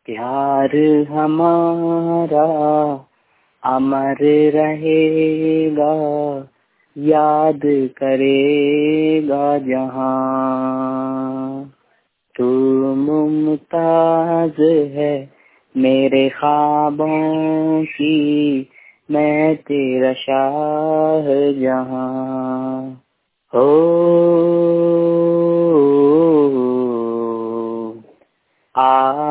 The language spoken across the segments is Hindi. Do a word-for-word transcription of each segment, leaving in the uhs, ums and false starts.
प्यार हमारा अमर रहेगा, याद करेगा जहां। तू मुमताज है मेरे ख्वाबों की, मैं तेरा शाहजहां। हो आ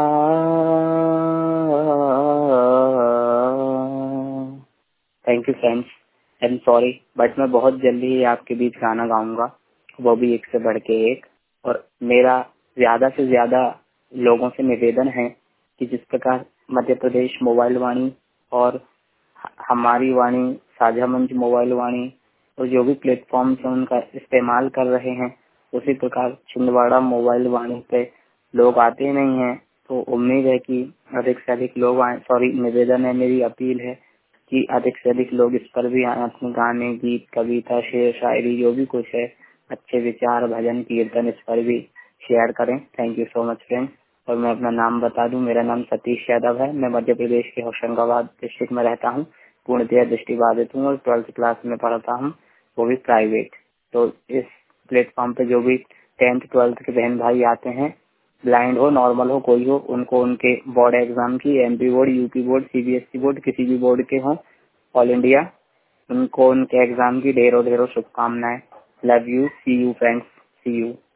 thank you friends, I am sorry but मैं बहुत जल्दी ही आपके बीच गाना गाऊंगा, वो भी एक से बढ़ के एक। और मेरा ज्यादा से ज्यादा लोगों से निवेदन है कि जिस प्रकार मध्य प्रदेश मोबाइल वाणी और हमारी वाणी, साझा मंच मोबाइल वाणी और जो भी प्लेटफॉर्म है उनका इस्तेमाल कर रहे हैं, उसी प्रकार छिंदवाड़ा मोबाइल वाणी पे लोग आते नहीं हैं। तो उम्मीद है कि अधिक से अधिक लोग आए। सॉरी, निवेदन है, मेरी अपील है कि अधिक से अधिक लोग इस पर भी आए, अपने गाने, गीत, कविता, शेर, शायरी जो भी कुछ है, अच्छे विचार, भजन, कीर्तन, इस पर भी शेयर करें। Thank you so much friends. और मैं अपना नाम बता दूं, मेरा नाम सतीश यादव है। मैं मध्य प्रदेश के होशंगाबाद डिस्ट्रिक्ट में रहता हूं। पूर्णतः दृष्टिबाधित हूँ और ट्वेल्थ क्लास में पढ़ता हूँ, वो भी प्राइवेट। तो इस प्लेटफॉर्म पे जो भी टेंथ ट्वेल्थ के बहन भाई आते हैं, ब्लाइंड हो, नॉर्मल हो, कोई हो, उनको उनके बोर्ड एग्जाम की, MP board, UP board, CBSE board, किसी भी बोर्ड के हों, ऑल इंडिया, उनको उनके एग्जाम की ढेरों ढेरों शुभकामनाएं। Love you, see you friends, see you.